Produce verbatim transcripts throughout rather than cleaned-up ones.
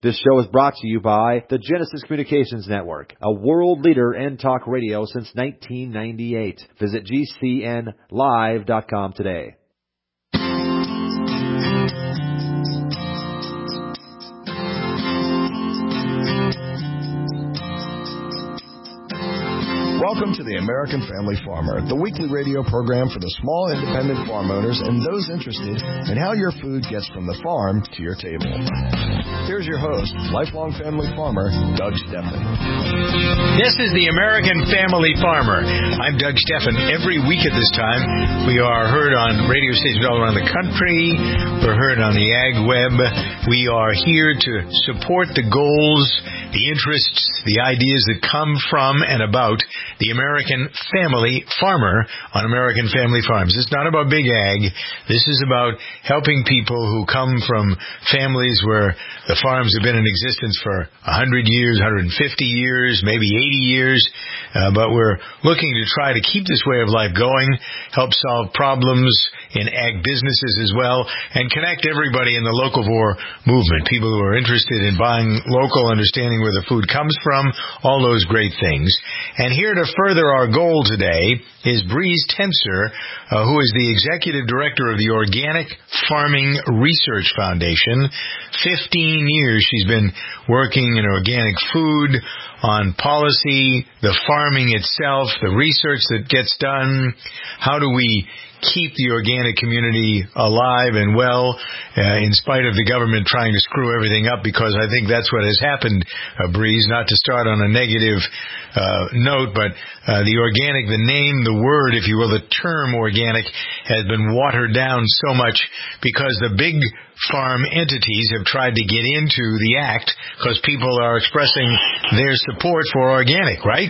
This show is brought to you by the Genesis Communications Network, a world leader in talk radio since nineteen ninety-eight. Visit G C N live dot com today. Welcome to the American Family Farmer, the weekly radio program for the small independent farm owners and those interested in how your food gets from the farm to your table. Here's your host, lifelong family farmer, Doug Steffen. This is the American Family Farmer. I'm Doug Steffen. Every week at this time, we are heard on radio stations all around the country. We're heard on the Ag Web. We are here to support the goals, the interests, the ideas that come from and about the American Family Farmer on American Family Farms. It's not about big ag. This is about helping people who come from families where the farms have been in existence for one hundred years, one hundred fifty years, maybe eighty years. Uh, but we're looking to try to keep this way of life going, help solve problems in ag businesses as well, and connect everybody in the locavore movement, people who are interested in buying local, understanding where the food comes from, all those great things. And here to further our goal today is Breeze Tenser, uh, who is the Executive Director of the Organic Farming Research Foundation. Fifteen years she's been working in organic food, on policy, the farming itself, the research that gets done. How do we keep the organic community alive and well uh, in spite of the government trying to screw everything up? Because I think that's what has happened, uh, Breeze, not to start on a negative uh, note, but uh, the organic, the name, the word, if you will, the term organic has been watered down so much because the big farm entities have tried to get into the act because people are expressing their support for organic, right?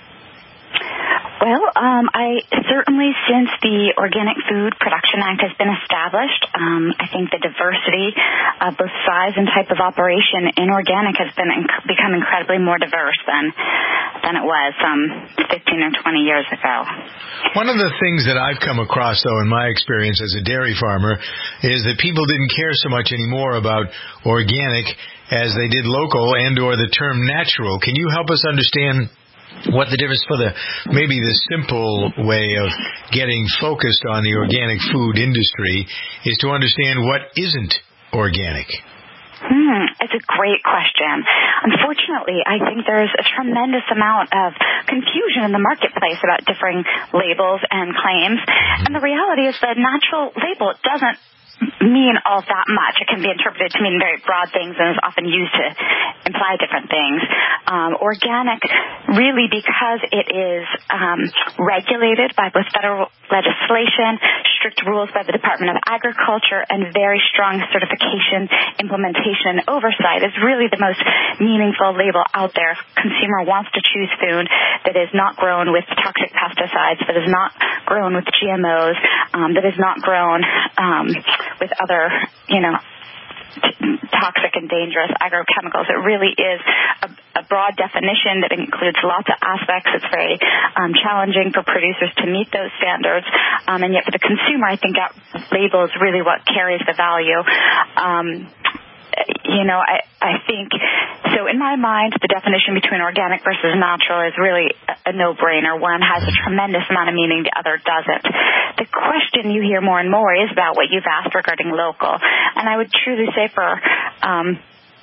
Well, um, I certainly, since the Organic Food Production Act has been established, um, I think the diversity of both size and type of operation in organic has been inc- become incredibly more diverse than than it was um, fifteen or twenty years ago. One of the things that I've come across, though, in my experience as a dairy farmer, is that people didn't care so much anymore about organic as they did local and or the term natural. Can you help us understand what the difference for the, maybe the simple way of getting focused on the organic food industry is to understand what isn't organic? Hmm, it's a great question. Unfortunately, I think there's a tremendous amount of confusion in the marketplace about differing labels and claims. And the reality is the natural label doesn't mean all that much. It can be interpreted to mean very broad things and is often used to imply different things. Um, organic, really, because it is um, regulated by both federal legislation, strict rules by the Department of Agriculture, and very strong certification, implementation, and oversight, is really the most meaningful label out there. If a consumer wants to choose food that is not grown with toxic pesticides, that is not grown with G M Os, um, that is not grown um, with other, you know, t- toxic and dangerous agrochemicals. It really is a, a broad definition that includes lots of aspects. It's very um, challenging for producers to meet those standards, um, and yet for the consumer, I think that label is really what carries the value. Um, You know, I, I think, so in my mind, the definition between organic versus natural is really a, a no-brainer. One has a tremendous amount of meaning, the other doesn't. The question you hear more and more is about what you've asked regarding local. And I would truly say for um,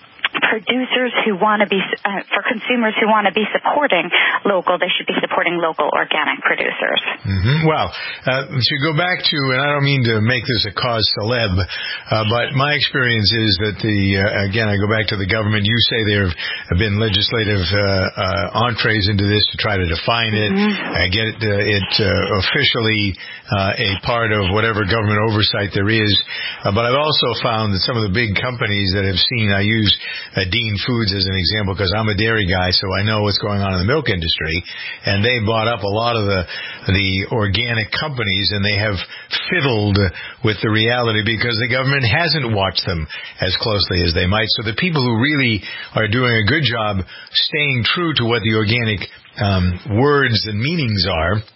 producers who want to be, uh, for consumers who want to be supporting local, they should be supporting local organic producers. Mm-hmm. Well, uh, to go back to, and I don't mean to make this a cause celeb, uh, but my experience is that the, uh, again, I go back to the government. You say there have been legislative uh, uh, entrees into this to try to define it, mm-hmm. uh, get it, uh, it uh, officially uh, a part of whatever government oversight there is. Uh, but I've also found that some of the big companies that have seen, I use Uh, Dean Foods as an example because I'm a dairy guy, so I know what's going on in the milk industry. And they bought up a lot of the the organic companies, and they have fiddled with the reality because the government hasn't watched them as closely as they might. So the people who really are doing a good job staying true to what the organic um, words and meanings are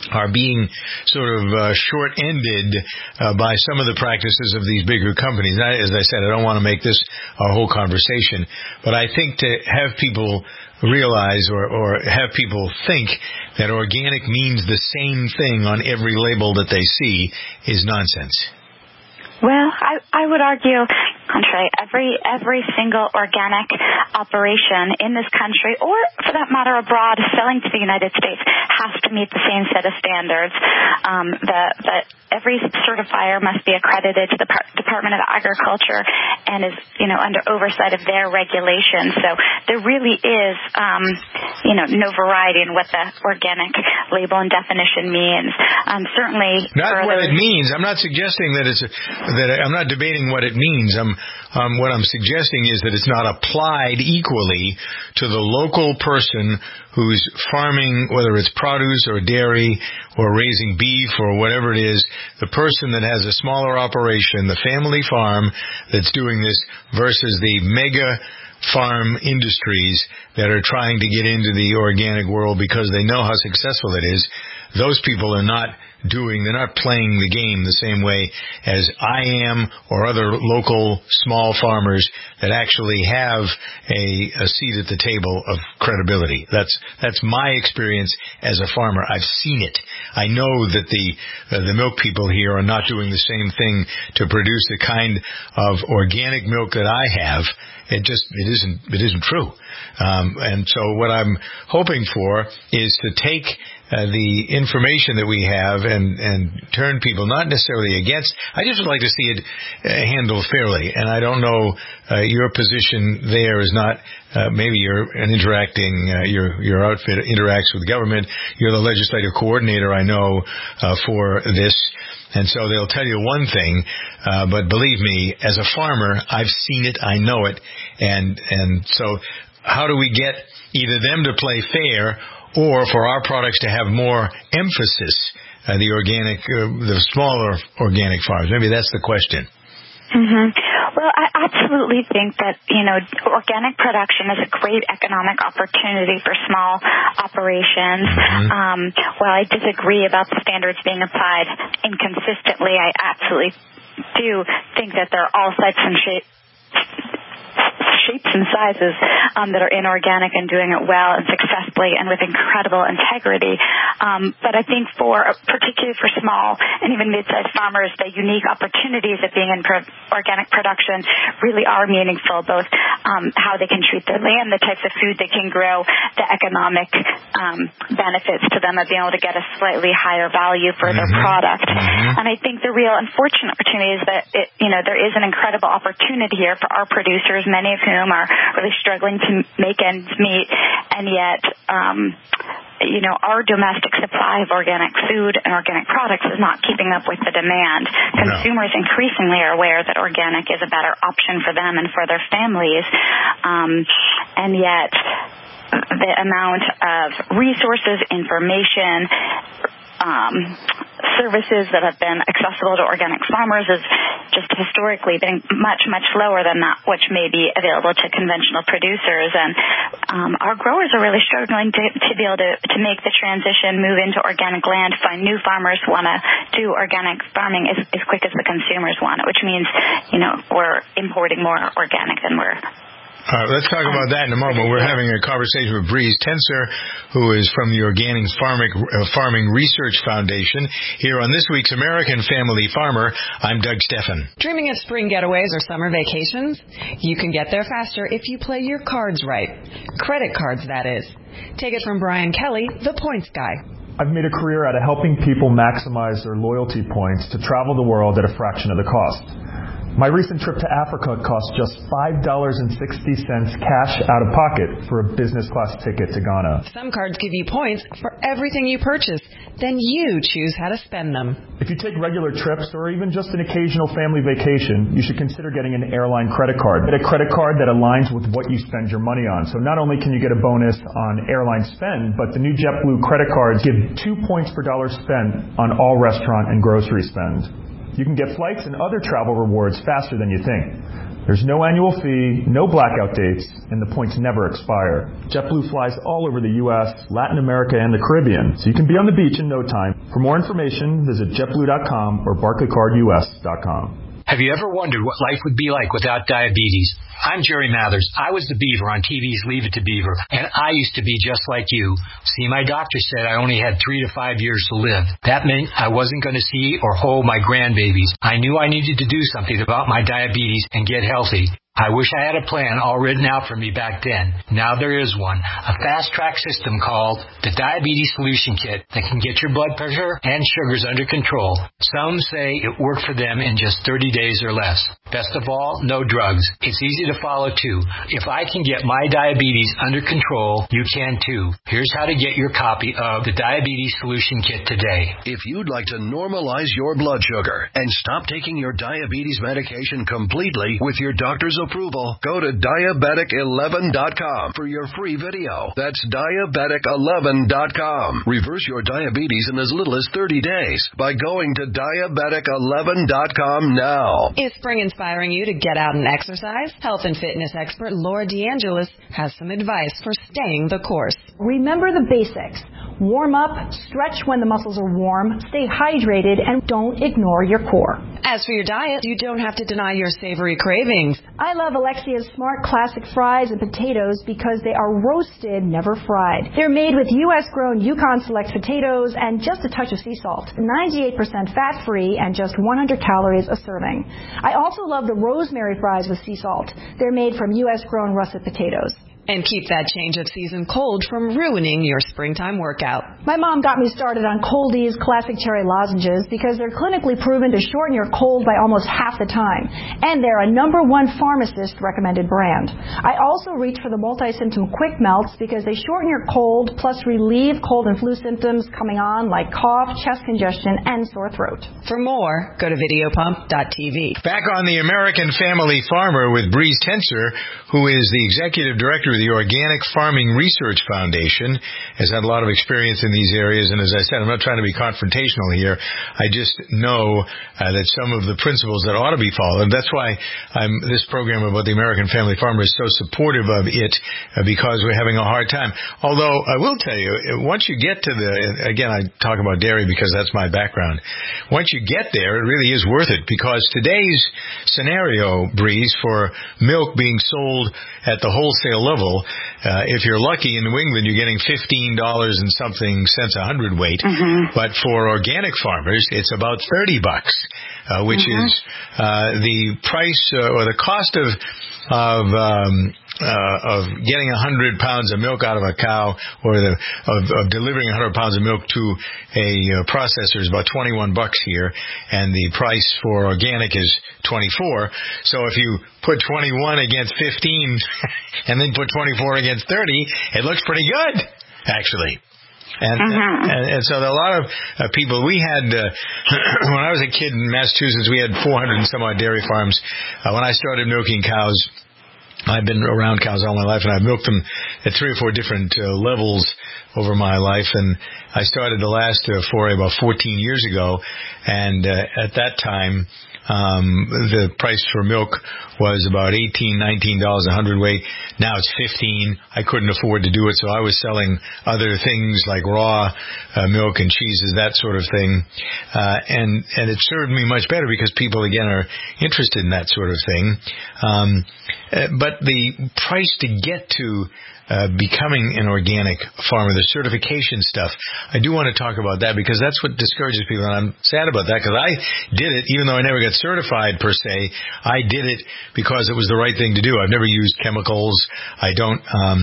are being sort of uh, short-ended uh, by some of the practices of these bigger companies. I, as I said, I don't want to make this our whole conversation, but I think to have people realize or, or have people think that organic means the same thing on every label that they see is nonsense. Well, I, I would argue, contrary, every every single organic operation in this country, or for that matter abroad, selling to the United States, has to meet the same set of standards. Um, that that every certifier must be accredited to the Par- Department of Agriculture and is, you know, under oversight of their regulations. So there really is, um, you know, no variety in what the organic label and definition means. Um, certainly, not what it means. I'm not suggesting that it's a, that I'm not debating what it means. I'm um, what I'm suggesting is that it's not applied equally to the local person who's farming, whether it's produce or dairy or raising beef or whatever it is, the person that has a smaller operation, the family farm that's doing this versus the mega farm industries that are trying to get into the organic world because they know how successful it is. Those people are not doing, they're not playing the game the same way as I am or other local small farmers that actually have a, a seat at the table of credibility. That's that's my experience as a farmer. I've seen it. I know that the uh, the milk people here are not doing the same thing to produce the kind of organic milk that I have. It just it isn't it isn't true. Um, and so what I'm hoping for is to take Uh, the information that we have and, and turn people not necessarily against. I just would like to see it uh, handled fairly. And I don't know, uh, your position there is not, uh, maybe you're an interacting, uh, your, your outfit interacts with government. You're the legislative coordinator, I know, uh, for this. And so they'll tell you one thing, uh, but believe me, as a farmer, I've seen it, I know it. And, and so how do we get either them to play fair or for our products to have more emphasis, uh, the organic, uh, the smaller organic farms? Maybe that's the question. Mm-hmm. Well, I absolutely think that, you know, organic production is a great economic opportunity for small operations. Mm-hmm. Um, while I disagree about the standards being applied inconsistently, I absolutely do think that there are all sides and shapes shapes and sizes um, that are inorganic and doing it well and successfully and with incredible integrity. Um, but I think for, particularly for small and even mid-sized farmers, the unique opportunities of being in pro- organic production really are meaningful, both um, how they can treat their land, the types of food they can grow, the economic um, benefits to them of being able to get a slightly higher value for mm-hmm. their product. Mm-hmm. And I think the real unfortunate opportunity is that, it, you know, there is an incredible opportunity here for our producers, many of whom are really struggling to make ends meet, and yet, um, you know, our domestic supply of organic food and organic products is not keeping up with the demand. No. Consumers increasingly are aware that organic is a better option for them and for their families, um, and yet the amount of resources, information, um, services that have been accessible to organic farmers is just historically been much, much lower than that which may be available to conventional producers. And um, our growers are really struggling to, to be able to, to make the transition, move into organic land, find new farmers who want to do organic farming as, as quick as the consumers want it, which means, you know, we're importing more organic than we're All right, let's talk about that in a moment. We're having a conversation with Breeze Tenser, who is from the Organic Farming, uh, Farming Research Foundation, here on this week's American Family Farmer. I'm Doug Steffen. Dreaming of spring getaways or summer vacations? You can get there faster if you play your cards right. Credit cards, that is. Take it from Brian Kelly, the points guy. I've made a career out of helping people maximize their loyalty points to travel the world at a fraction of the cost. My recent trip to Africa cost just five dollars and sixty cents cash out of pocket for a business class ticket to Ghana. Some cards give you points for everything you purchase. Then you choose how to spend them. If you take regular trips or even just an occasional family vacation, you should consider getting an airline credit card. Get a credit card that aligns with what you spend your money on. So not only can you get a bonus on airline spend, but the new JetBlue credit cards give two points per dollar spent on all restaurant and grocery spend. You can get flights and other travel rewards faster than you think. There's no annual fee, no blackout dates, and the points never expire. JetBlue flies all over the U S, Latin America, and the Caribbean, so you can be on the beach in no time. For more information, visit jetblue dot com or barclaycard U S dot com. Have you ever wondered what life would be like without diabetes? I'm Jerry Mathers. I was the Beaver on T V's Leave It to Beaver, and I used to be just like you. See, my doctor said I only had three to five years to live. That meant I wasn't going to see or hold my grandbabies. I knew I needed to do something about my diabetes and get healthy. I wish I had a plan all written out for me back then. Now there is one, a fast-track system called the Diabetes Solution Kit that can get your blood pressure and sugars under control. Some say it worked for them in just thirty days or less. Best of all, no drugs. It's easy to follow, too. If I can get my diabetes under control, you can, too. Here's how to get your copy of the Diabetes Solution Kit today. If you'd like to normalize your blood sugar and stop taking your diabetes medication completely with your doctor's approval, go to diabetic eleven dot com for your free video. That's diabetic eleven dot com. Reverse your diabetes in as little as thirty days by going to diabetic eleven dot com now. Is spring inspiring you to get out and exercise? Health and fitness expert Laura DeAngelis has some advice for staying the course. Remember the basics. Warm up, stretch when the muscles are warm, stay hydrated, and don't ignore your core. As for your diet, you don't have to deny your savory cravings. I love Alexia's Smart Classic fries and potatoes because they are roasted, never fried. They're made with U S-grown Yukon Select potatoes and just a touch of sea salt. ninety-eight percent fat-free and just one hundred calories a serving. I also love the rosemary fries with sea salt. They're made from U S-grown russet potatoes. And keep that change of season cold from ruining your springtime workout. My mom got me started on Cold-Ease Classic Cherry Lozenges because they're clinically proven to shorten your cold by almost half the time. And they're a number one pharmacist-recommended brand. I also reach for the multi-symptom Quick Melts because they shorten your cold plus relieve cold and flu symptoms coming on like cough, chest congestion, and sore throat. For more, go to videopump dot t v. Back on the American Family Farmer with Breeze Tenser, who is the executive director the Organic Farming Research Foundation, has had a lot of experience in these areas, and as I said, I'm not trying to be confrontational here. I just know uh, that some of the principles that ought to be followed. That's why I'm, this program about the American Family Farmer is so supportive of it, uh, because we're having a hard time. Although I will tell you, once you get to the, again, I talk about dairy because that's my background. Once you get there, it really is worth it, because today's scenario, Breeze, for milk being sold at the wholesale level, Uh, if you're lucky in New England, you're getting fifteen dollars and something cents a hundredweight. Mm-hmm. But for organic farmers, it's about thirty bucks, uh, which mm-hmm. is uh, the price uh, or the cost of of um, uh, of getting a hundred pounds of milk out of a cow, or the of, of delivering a hundred pounds of milk to a uh, processor is about twenty-one bucks here, and the price for organic is twenty-four. So if you put twenty-one against fifteen, and then put twenty-four against thirty, it looks pretty good, actually. And, uh-huh. and and so there are a lot of uh, people. We had uh, when I was a kid in Massachusetts, we had four hundred and some odd dairy farms. Uh, when I started milking cows, I've been around cows all my life, and I've milked them at three or four different uh, levels over my life. And I started the last uh, foray about fourteen years ago, and uh, at that time, Um, the price for milk was about eighteen, nineteen dollars a hundredweight. Now it's fifteen. I couldn't afford to do it, so I was selling other things like raw uh, milk and cheeses, that sort of thing. Uh, and, and it served me much better because people, again, are interested in that sort of thing. Um, uh, but the price to get to Uh, becoming an organic farmer, the certification stuff, I do want to talk about that because that's what discourages people, and I'm sad about that because I did it, even though I never got certified per se. I did it because it was the right thing to do. I've never used chemicals. I don't um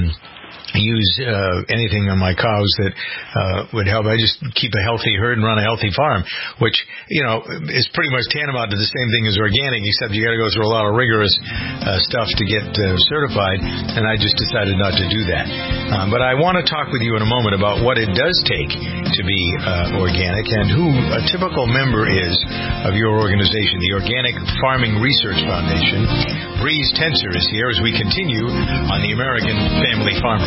use uh, anything on my cows that uh, would help. I just keep a healthy herd and run a healthy farm, which, you know, is pretty much tantamount to the same thing as organic, except you got to go through a lot of rigorous uh, stuff to get uh, certified, and I just decided not to do that. Um, but I want to talk with you in a moment about what it does take to be uh, organic and who a typical member is of your organization, the Organic Farming Research Foundation. Breeze Tenser is here as we continue on the American Family Farmer.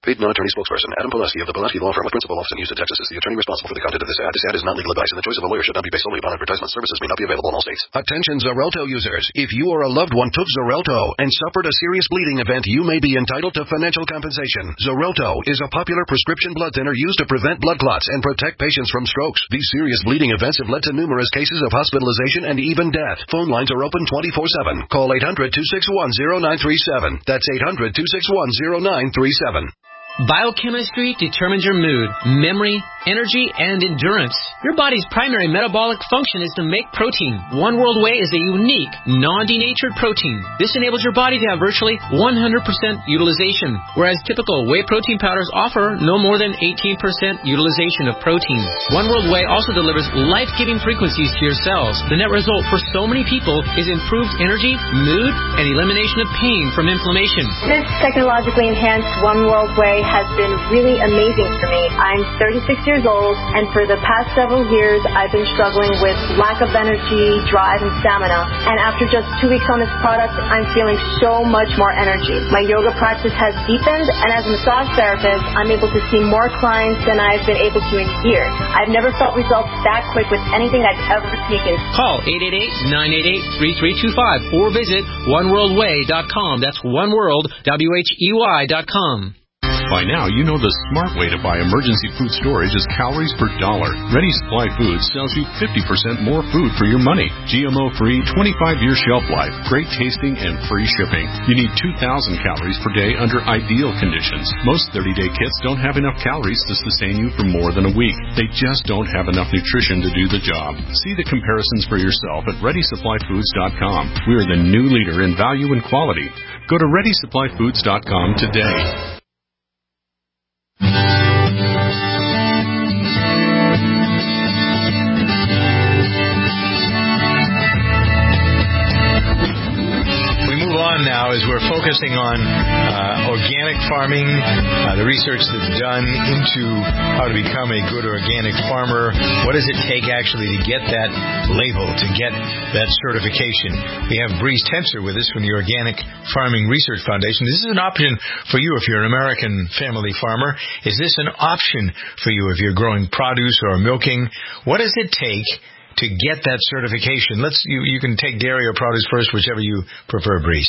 Paid non-attorney spokesperson Adam Pulaski of the Pulaski Law Firm with principal office in Houston, Texas is the attorney responsible for the content of this ad. This ad is not legal advice, and the choice of a lawyer should not be based solely upon advertisement. Services may not be available in all states. Attention Xarelto users. If you or a loved one took Xarelto and suffered a serious bleeding event, you may be entitled to financial compensation. Xarelto is a popular prescription blood thinner used to prevent blood clots and protect patients from strokes. These serious bleeding events have led to numerous cases of hospitalization and even death. Phone lines are open twenty-four seven. Call eight hundred, two six one, zero nine three seven. That's eight hundred, two six one, zero nine three seven. Biochemistry determines your mood, memory, energy, and endurance. Your body's primary metabolic function is to make protein. One World Whey is a unique, non-denatured protein. This enables your body to have virtually one hundred percent utilization, whereas typical whey protein powders offer no more than eighteen percent utilization of protein. One World Whey also delivers life-giving frequencies to your cells. The net result for so many people is improved energy, mood, and elimination of pain from inflammation. This technologically enhanced One World Whey has been really amazing for me. I'm thirty-six years old, and for the past several years, I've been struggling with lack of energy, drive, and stamina. And after just two weeks on this product, I'm feeling so much more energy. My yoga practice has deepened, and as a massage therapist, I'm able to see more clients than I've been able to in years. I've never felt results that quick with anything I've ever taken. Call eight eight eight, nine eight eight, three three two five or visit one world way dot com. That's oneworld, W H E Y dot com. By now, you know the smart way to buy emergency food storage is calories per dollar. Ready Supply Foods sells you fifty percent more food for your money. G M O-free, twenty-five year shelf life, great tasting, and free shipping. You need two thousand calories per day under ideal conditions. Most thirty day kits don't have enough calories to sustain you for more than a week. They just don't have enough nutrition to do the job. See the comparisons for yourself at ready supply foods dot com. We are the new leader in value and quality. Go to ready supply foods dot com today. Now, as we're focusing on uh, organic farming, uh, the research that's done into how to become a good organic farmer. What does it take actually to get that label, to get that certification? We have Breeze Tenser with us from the Organic Farming Research Foundation. This is an option for you if you're an American family farmer. Is this an option for you if you're growing produce or milking? What does it take to get that certification? Let's you, you can take dairy or produce first, whichever you prefer, Breeze.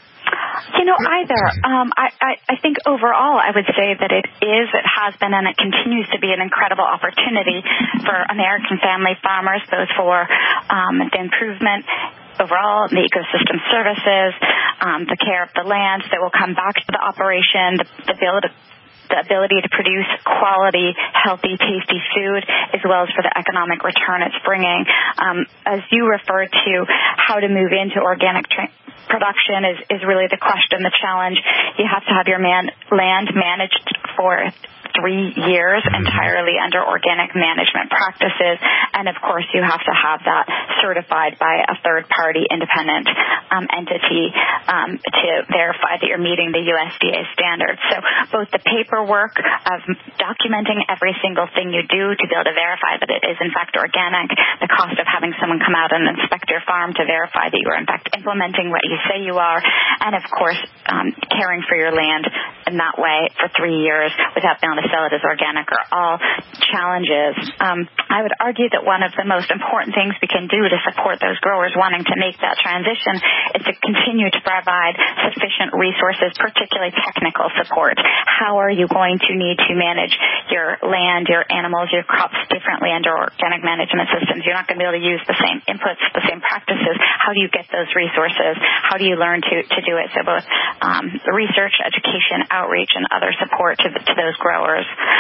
You know, either. Um, I, I, I think overall I would say that it is, it has been, and it continues to be an incredible opportunity for American family farmers, both for um, the improvement overall, the ecosystem services, um, the care of the land that will come back to the operation, the, the ability to the ability to produce quality, healthy, tasty food, as well as for the economic return it's bringing. Um, as you referred to, how to move into organic tra- production is, is really the question, the challenge. You have to have your man, land managed for three years entirely under organic management practices, and of course you have to have that certified by a third-party independent um, entity um, to verify that you're meeting the U S D A standards. So both the paperwork of documenting every single thing you do to be able to verify that it is in fact organic, the cost of having someone come out and inspect your farm to verify that you are in fact implementing what you say you are, and of course um, caring for your land in that way for three years without being able to sell it as organic are all challenges. Um, I would argue that one of the most important things we can do to support those growers wanting to make that transition is to continue to provide sufficient resources, particularly technical support. How are you going to need to manage your land, your animals, your crops differently under organic management systems? You're not going to be able to use the same inputs, the same practices. How do you get those resources? How do you learn to, to do it? So both um, research, education, outreach, and other support to, the, to those growers.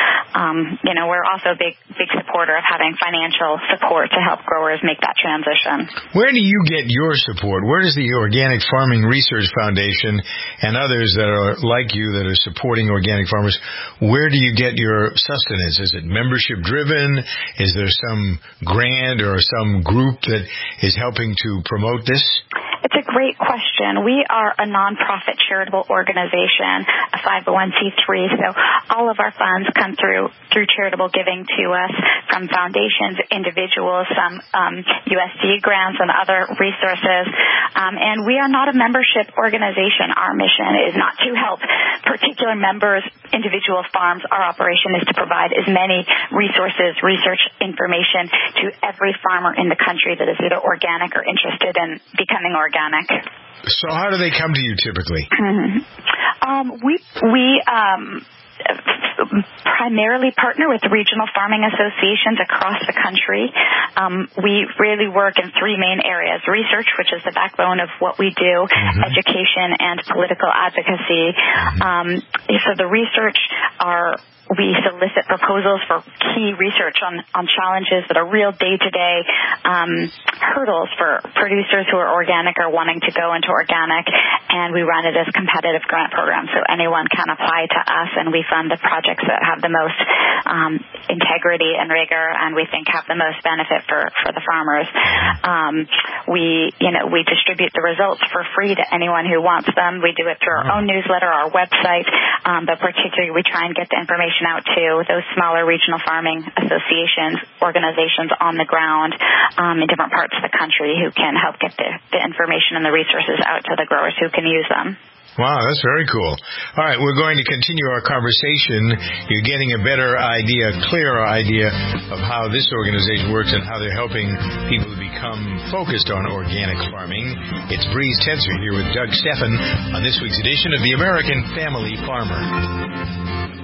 Um, you know, we're also a big, big supporter of having financial support to help growers make that transition. Where do you get your support? Where does the Organic Farming Research Foundation and others that are like you that are supporting organic farmers, where do you get your sustenance? Is it membership driven? Is there some grant or some group that is helping to promote this? It's a great question. We are a nonprofit charitable organization, a five oh one c three, so all of our funds come through through charitable giving to us from foundations, individuals, some um, U S D A grants and other resources. Um, and we are not a membership organization. Our mission is not to help particular members, individual farms. Our operation is to provide as many resources, research information to every farmer in the country that is either organic or interested in becoming organic. So how do they come to you typically? Mm-hmm. Um, we we um, primarily partner with regional farming associations across the country. Um, we really work in three main areas: research, which is the backbone of what we do, mm-hmm. education, and political advocacy. Mm-hmm. Um, so the research are we solicit proposals for key research on, on challenges that are real day-to-day um, hurdles for producers who are organic or wanting to go into organic, and we run it as competitive grant programs, so anyone can apply to us, and we fund the projects that have the most um, integrity and rigor, and we think have the most benefit for, for the farmers. Um, we, you know, we distribute the results for free to anyone who wants them. We do it through our own newsletter, our website, um, but particularly we try and get the information out to those smaller regional farming associations, organizations on the ground um, in different parts of the country who can help get the, the information and the resources out to the growers who can use them. Wow, that's very cool. All right, we're going to continue our conversation. You're getting a better idea, a clearer idea of how this organization works and how they're helping people to become focused on organic farming. It's Breeze Tenser here with Doug Stephan on this week's edition of The American Family Farmer.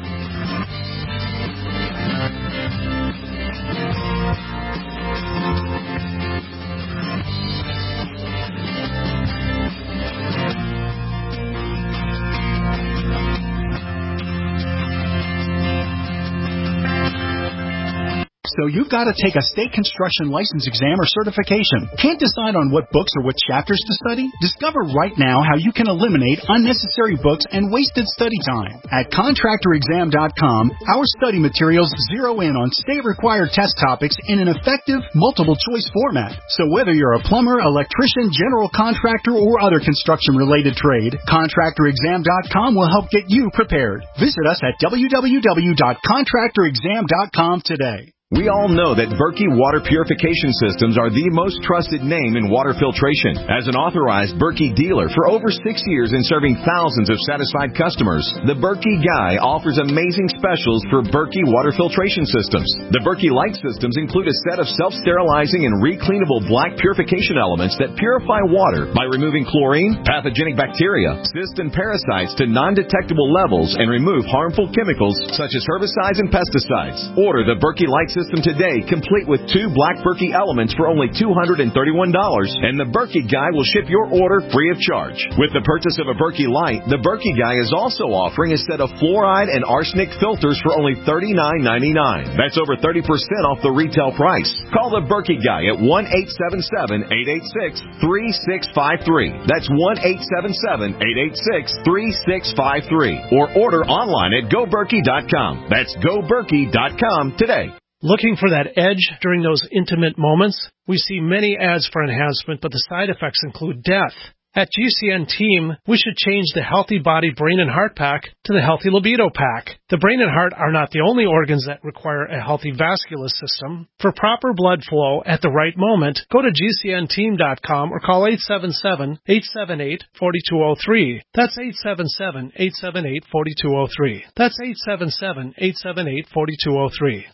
So you've got to take a state construction license exam or certification. Can't decide on what books or what chapters to study? Discover right now how you can eliminate unnecessary books and wasted study time. At contractor exam dot com, our study materials zero in on state-required test topics in an effective, multiple-choice format. So whether you're a plumber, electrician, general contractor, or other construction-related trade, contractor exam dot com will help get you prepared. Visit us at w w w dot contractor exam dot com today. We all know that Berkey Water Purification Systems are the most trusted name in water filtration. As an authorized Berkey dealer for over six years and serving thousands of satisfied customers, the Berkey Guy offers amazing specials for Berkey Water Filtration Systems. The Berkey Light Systems include a set of self-sterilizing and recleanable black purification elements that purify water by removing chlorine, pathogenic bacteria, cysts, and parasites to non-detectable levels and remove harmful chemicals such as herbicides and pesticides. Order the Berkey Light System today, complete with two black Berkey elements for only two hundred thirty-one dollars, and the Berkey Guy will ship your order free of charge. With the purchase of a Berkey Light, the Berkey Guy is also offering a set of fluoride and arsenic filters for only thirty-nine ninety-nine. That's over thirty percent off the retail price. Call the Berkey Guy at one eight seven seven, eight eight six, three six five three. That's one eight seven seven, eight eight six, three six five three. Or order online at go berkey dot com. That's go berkey dot com today. Looking for that edge during those intimate moments? We see many ads for enhancement, but the side effects include death. At G C N Team, we should change the Healthy Body, Brain, and Heart Pack to the Healthy Libido Pack. The brain and heart are not the only organs that require a healthy vascular system. For proper blood flow at the right moment, go to G C N team dot com or call eight seven seven, eight seven eight, four two zero three. That's eight seven seven, eight seven eight, four two zero three. That's eight seven seven, eight seven eight, four two zero three.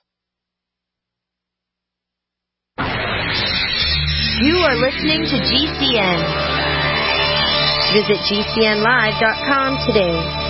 You are listening to G C N. Visit G C N live dot com today.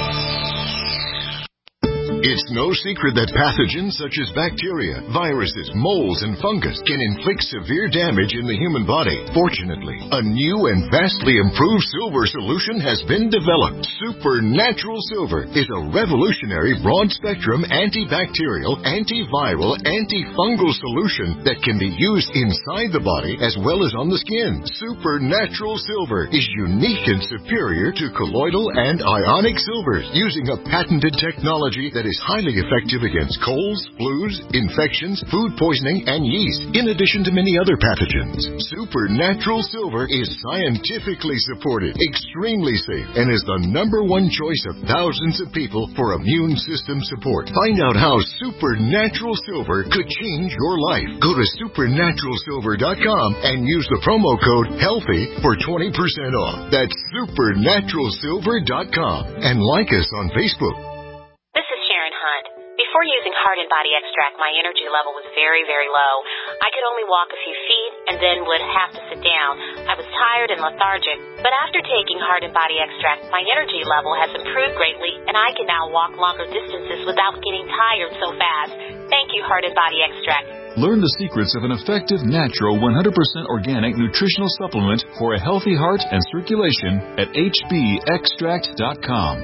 It's no secret that pathogens such as bacteria, viruses, molds, and fungus can inflict severe damage in the human body. Fortunately, a new and vastly improved silver solution has been developed. Supernatural Silver is a revolutionary broad-spectrum antibacterial, antiviral, antifungal solution that can be used inside the body as well as on the skin. Supernatural Silver is unique and superior to colloidal and ionic silvers, using a patented technology that is highly effective against colds, flus, infections, food poisoning, and yeast, in addition to many other pathogens. Supernatural Silver is scientifically supported, extremely safe, and is the number one choice of thousands of people for immune system support. Find out how Supernatural Silver could change your life. Go to supernatural silver dot com and use the promo code HEALTHY for twenty percent off. That's supernatural silver dot com. And like us on Facebook. This is Sharon Hunt. Before using Heart and Body Extract, my energy level was very, very low. I could only walk a few feet and then would have to sit down. I was tired and lethargic. But after taking Heart and Body Extract, my energy level has improved greatly, and I can now walk longer distances without getting tired so fast. Thank you, Heart and Body Extract. Learn the secrets of an effective, natural, one hundred percent organic nutritional supplement for a healthy heart and circulation at H B extract dot com.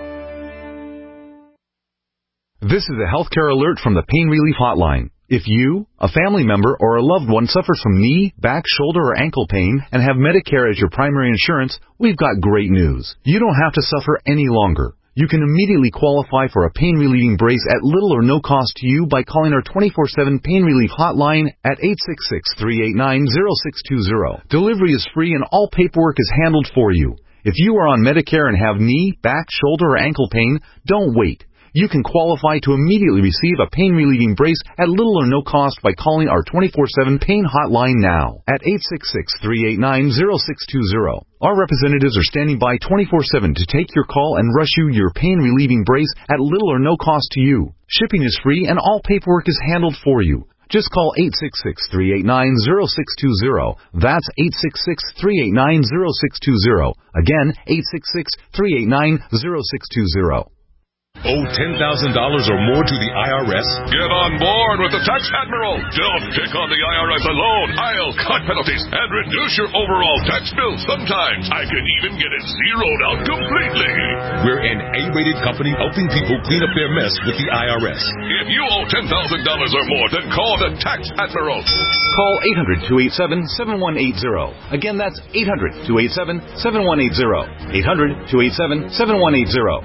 This is a healthcare alert from the Pain Relief Hotline. If you, a family member, or a loved one suffers from knee, back, shoulder, or ankle pain and have Medicare as your primary insurance, we've got great news. You don't have to suffer any longer. You can immediately qualify for a pain-relieving brace at little or no cost to you by calling our twenty-four seven Pain Relief Hotline at eight six six, three eight nine, zero six two zero. Delivery is free and all paperwork is handled for you. If you are on Medicare and have knee, back, shoulder, or ankle pain, don't wait. You can qualify to immediately receive a pain-relieving brace at little or no cost by calling our twenty-four seven Pain Hotline now at eight six six, three eight nine, zero six two zero. Our representatives are standing by twenty-four seven to take your call and rush you your pain-relieving brace at little or no cost to you. Shipping is free and all paperwork is handled for you. Just call eight six six, three eight nine, zero six two zero. That's eight six six, three eight nine, zero six two zero. Again, eight six six, three eight nine, zero six two zero. Owe ten thousand dollars or more to the I R S? Get on board with the Tax Admiral. Don't take on the I R S alone. I'll cut penalties and reduce your overall tax bill. Sometimes I can even get it zeroed out completely. We're an A-rated company helping people clean up their mess with the I R S. If you owe ten thousand dollars or more, then call the Tax Admiral. Call eight hundred, two eight seven, seven one eight zero. Again, that's eight hundred, two eight seven, seven one eight zero. eight hundred, two eight seven, seven one eight zero.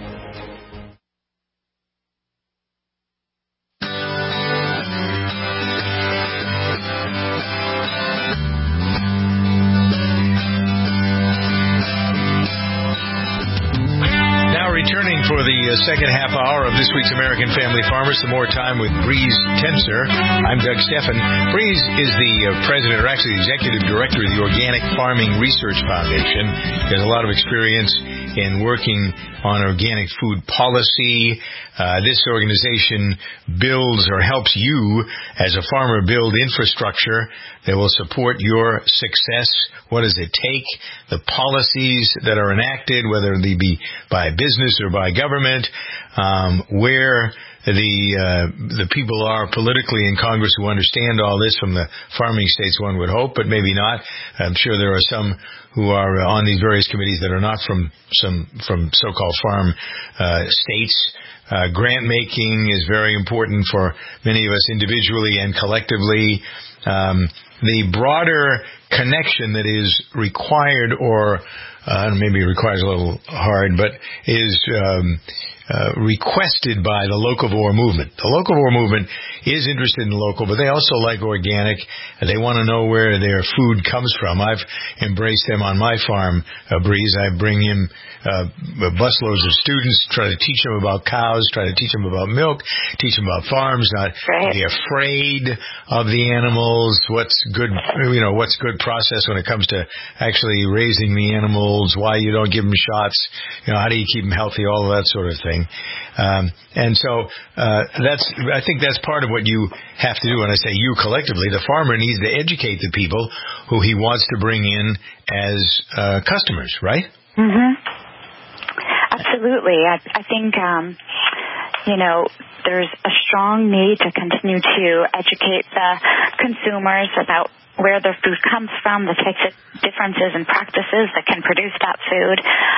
Returning for the uh, second half hour of this week's American Family Farmer, some more time with Breeze Tenser. I'm Doug Steffen. Breeze is the uh, president, or actually the executive director of the Organic Farming Research Foundation. He has a lot of experience in working on organic food policy. Uh, this organization builds or helps you as a farmer build infrastructure that will support your success. What does it take? The policies that are enacted, whether they be by business or by government, um, where the uh, the people are politically in Congress who understand all this from the farming states, one would hope, but maybe not. I'm sure there are some who are on these various committees that are not from some from so-called farm uh, states. Uh, grant making is very important for many of us individually and collectively. Um, the broader connection that is required, or uh, maybe requires a little hard, but is um, uh, requested by the Locavore movement. The Locavore movement is interested in local, but they also like organic. They want to know where their food comes from. I've embraced them on my farm, uh, Breeze. I bring in uh, busloads of students, try to teach them about cows, try to teach them about milk, teach them about farms, not right. be afraid of the animals, what's good, you know, what's good process when it comes to actually raising the animals, why you don't give them shots, you know, how do you keep them healthy, all of that sort of thing. Um, and so uh, that's, I think that's part of what you have to do. When I say you collectively, the farmer needs to educate the people who he wants to bring in as uh, customers, right? Mm-hmm. Absolutely. I, I think, um, you know, there's a strong need to continue to educate the consumers about where their food comes from, the types of differences in practices that can produce that food.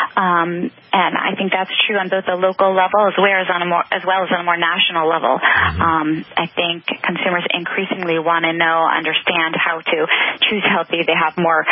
Um, and I think that's true on both the local level as well as on a more, as well as on a more national level. Mm-hmm. Um, I think consumers increasingly want to know, understand how to choose healthy. They have more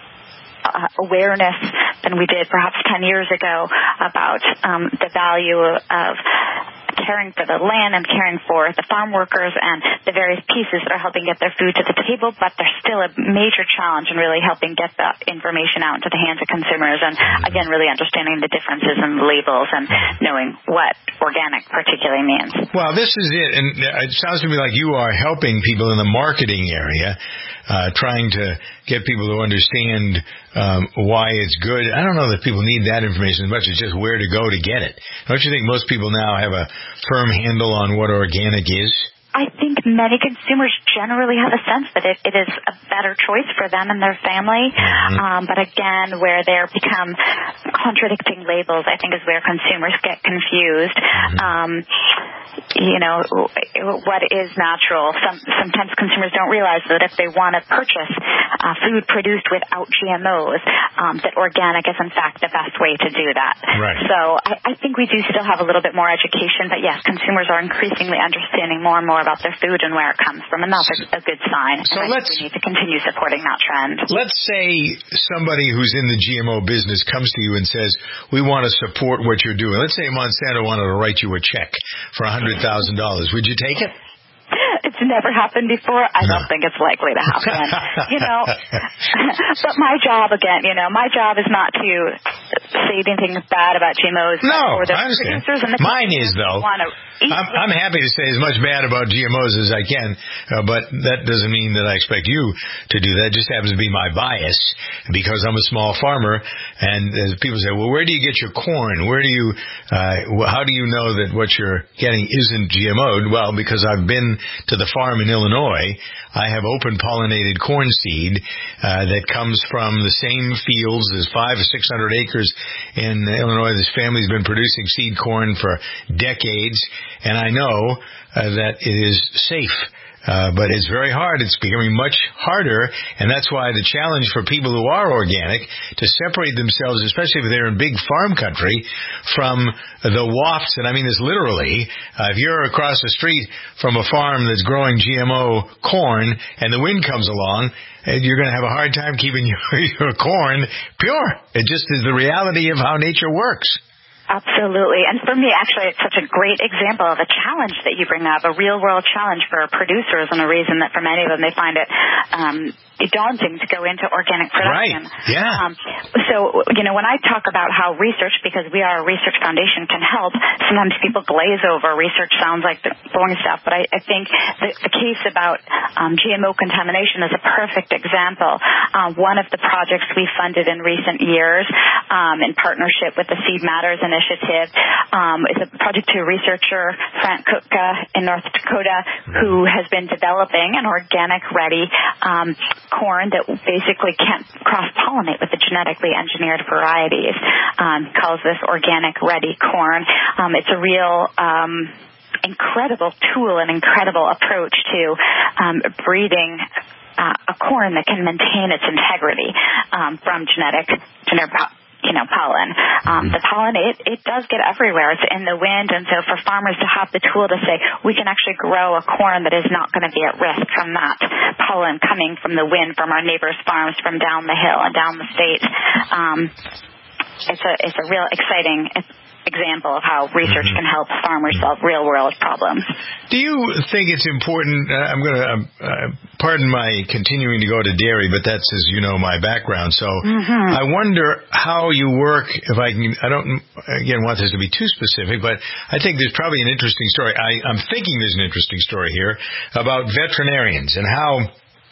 Uh, awareness than we did perhaps ten years ago about um, the value of caring for the land and caring for the farm workers and the various pieces that are helping get their food to the table, but there's still a major challenge in really helping get the information out into the hands of consumers and, again, really understanding the differences in the labels and knowing what organic particularly means. Well, this is it, and it sounds to me like you are helping people in the marketing area, uh, trying to get people to understand um, why it's good. I don't know that people need that information as much as just where to go to get it. Don't you think most people now have a firm handle on what organic is? I think many consumers generally have a sense that it, it is a better choice for them and their family. Mm-hmm. Um, but again, where there become contradicting labels, I think is where consumers get confused. Mm-hmm. Um, you know, what is natural? Some, sometimes consumers don't realize that if they want to purchase uh, food produced without G M Os, um, that organic is in fact the best way to do that. Right. So I, I think we do still have a little bit more education, but yes, consumers are increasingly understanding more and more about their food and where it comes from, and that's a, a good sign. So and I let's, think we need to continue supporting that trend. Let's say somebody who's in the G M O business comes to you and says, we want to support what you're doing. Let's say Monsanto wanted to write you a check for one hundred thousand dollars. Would you take it? It's never happened before. I don't think it's likely to happen. you know, but my job, again, you know, my job is not to say anything bad about G M Os. No, or the I understand. producers and the Mine is, though. I'm, I'm happy to say as much bad about G M Os as I can, uh, but that doesn't mean that I expect you to do that. It just happens to be my bias because I'm a small farmer, and as people say, well, where do you get your corn? Where do you, uh, how do you know that what you're getting isn't G M O'd? Well, because I've been to the farm in Illinois. I have open pollinated corn seed uh, that comes from the same fields. There's five or six hundred acres in Illinois. This family's been producing seed corn for decades, and I know uh, that it is safe. Uh, but it's very hard. It's becoming much harder, and that's why the challenge for people who are organic to separate themselves, especially if they're in big farm country, from the wafts, and I mean this literally. Uh, if you're across the street from a farm that's growing G M O corn and the wind comes along, you're going to have a hard time keeping your, your corn pure. It just is the reality of how nature works. Absolutely. And for me, actually, it's such a great example of a challenge that you bring up, a real-world challenge for producers, and a reason that for many of them they find it um, daunting to go into organic production. Right. Yeah. Um, so, you know, when I talk about how research, because we are a research foundation, can help, sometimes people glaze over. Research sounds like the boring stuff, but I, I think the, the case about um, G M O contamination is a perfect example. Um, one of the projects we funded in recent years um, in partnership with the Seed Matters Initiative um, is a project to a researcher, Frank Kutka in North Dakota, who has been developing an organic-ready um, corn that basically can't cross-pollinate with the genetically engineered varieties. Um, calls this organic-ready corn. Um, it's a real um, incredible tool, an incredible approach to um, breeding uh, a corn that can maintain its integrity um, from genetic genetic you know, pollen. Um, the pollen, it, it does get everywhere. It's in the wind, and so for farmers to have the tool to say, we can actually grow a corn that is not going to be at risk from that pollen coming from the wind from our neighbors' farms from down the hill and down the state. Um, it's a, it's a real exciting example of how research can help farmers solve real-world problems. Do you think it's important, uh, I'm going to, uh, uh, pardon my continuing to go to dairy, but that's, as you know, my background. So mm-hmm. I wonder how you work, if I can, I don't, again, want this to be too specific, but I think there's probably an interesting story. I, I'm thinking there's an interesting story here about veterinarians and how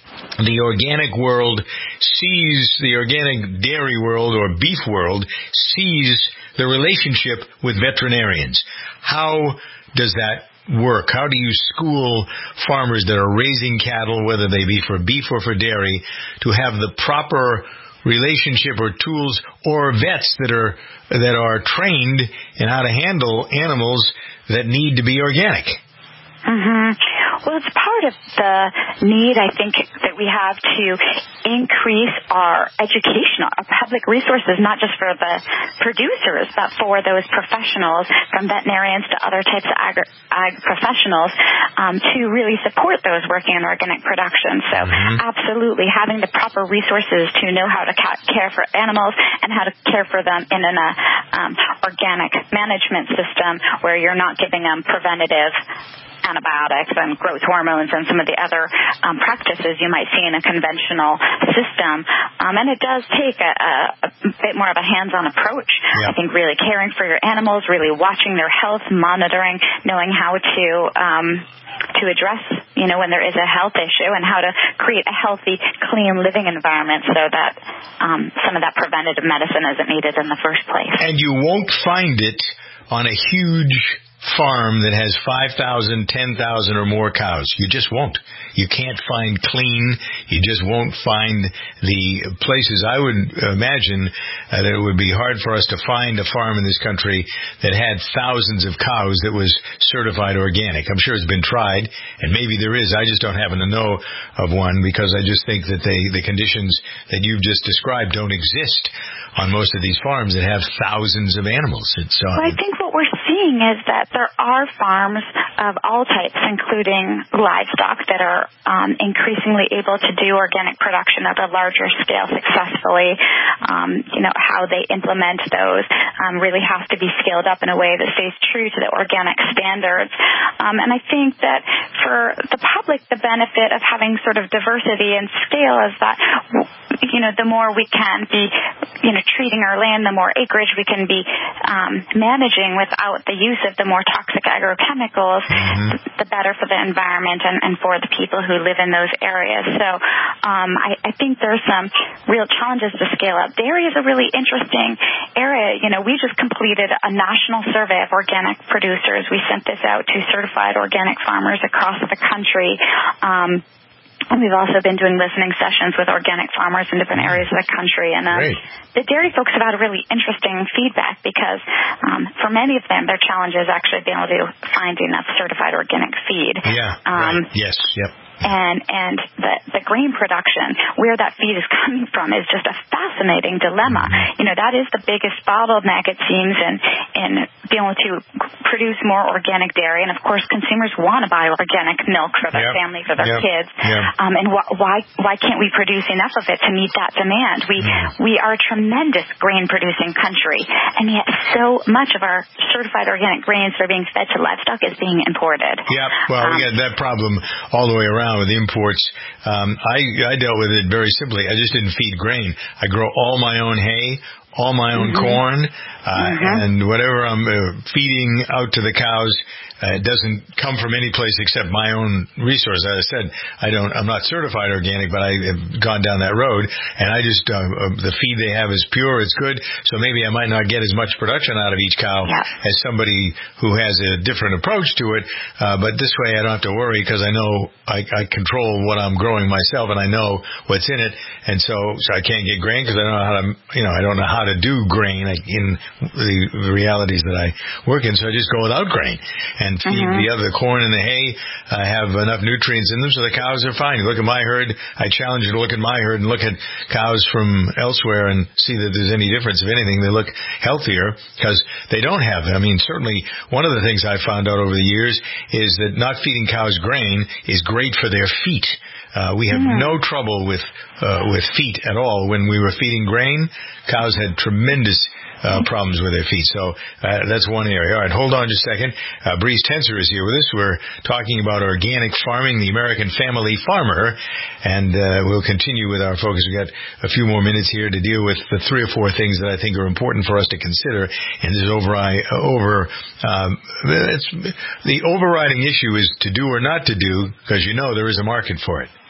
the organic world sees, the organic dairy world or beef world sees the relationship with veterinarians. How does that work? How do you school farmers that are raising cattle, whether they be for beef or for dairy, to have the proper relationship or tools, or vets that are that are trained in how to handle animals that need to be organic? Mm-hmm. Well, it's part of the need, I think, that we have to increase our education, our public resources, not just for the producers, but for those professionals, from veterinarians to other types of ag, ag professionals, um, to really support those working in organic production. So mm-hmm. absolutely having the proper resources to know how to ca- care for animals and how to care for them in an uh, um, organic management system where you're not giving them preventative antibiotics and growth hormones and some of the other um, practices you might see in a conventional system. Um, and it does take a, a, a bit more of a hands-on approach. Yeah. I think really caring for your animals, really watching their health, monitoring, knowing how to um, to address, you know, when there is a health issue and how to create a healthy, clean living environment so that um, some of that preventative medicine isn't needed in the first place. And you won't find it on a huge farm that has five thousand, ten thousand or more cows. You just won't. You can't find clean. You just won't find the places. I would imagine uh, that it would be hard for us to find a farm in this country that had thousands of cows that was certified organic. I'm sure it's been tried, and maybe there is. I just don't happen to know of one because I just think that they, the conditions that you've just described don't exist on most of these farms that have thousands of animals. It's, uh, well, I think what we're seeing is that there are farms of all types, including livestock, that are um, increasingly able to do organic production at a larger scale successfully. Um, you know, how they implement those um, really has to be scaled up in a way that stays true to the organic standards. Um, and I think that for the public, the benefit of having sort of diversity and scale is that, you know, the more we can be, you know, treating our land, the more acreage we can be um, managing without the use of the more toxic agrochemicals, mm-hmm. the better for the environment and, and for the people who live in those areas. So um, I, I think there's some real challenges to scale up. Dairy is a really interesting area. You know, we just completed a national survey of organic producers. We sent this out to certified organic farmers across the country. Um, And we've also been doing listening sessions with organic farmers in different areas of the country. And um, the dairy folks have had a really interesting feedback because um, for many of them, their challenge is actually being able to find enough certified organic feed. Yeah, um, right. Yes, yep. And and the, the grain production, where that feed is coming from, is just a fascinating dilemma. Mm-hmm. You know, that is the biggest bottleneck, it seems, in, in being able to produce more organic dairy. And, of course, consumers want to buy organic milk for their yep. families, for their yep. kids. Yep. Um, and wh- why why can't we produce enough of it to meet that demand? We, mm. we are a tremendous grain-producing country, and yet so much of our certified organic grains that are being fed to livestock is being imported. Yeah, well, um, we got that problem all the way around with imports. Um, I, I dealt with it very simply. I just didn't feed grain. I grow all my own hay, all my own mm-hmm. corn, uh, mm-hmm. and whatever I'm uh, feeding out to the cows, uh, it doesn't come from any place except my own resource. As I said, I don't, I'm not certified organic, but I have gone down that road, and I just, uh, uh, the feed they have is pure, it's good, so maybe I might not get as much production out of each cow yeah. as somebody who has a different approach to it, uh, but this way I don't have to worry because I know I, I control what I'm growing myself, and I know what's in it, and so, so I can't get grain because I don't know how to, you know, I don't know how to do grain in the realities that I work in, so I just go without grain and feed mm-hmm. the other corn and the hay. I have enough nutrients in them so the cows are fine. You look at my herd, I challenge you to look at my herd and look at cows from elsewhere and see that there's any difference. If anything, they look healthier because they don't have it. I mean, certainly one of the things I found out over the years is that not feeding cows grain is great for their feet. Uh, we have mm-hmm. no trouble with uh, with feet at all. When we were feeding grain, cows had tremendous uh, problems with their feet. So uh, that's one area. All right, hold on just a second. Uh, Breeze Tenser is here with us. We're talking about organic farming, the American family farmer, and uh, we'll continue with our focus. We've got a few more minutes here to deal with the three or four things that I think are important for us to consider in this over, over um, it's, the overriding issue is to do or not to do, because you know there is a market for it.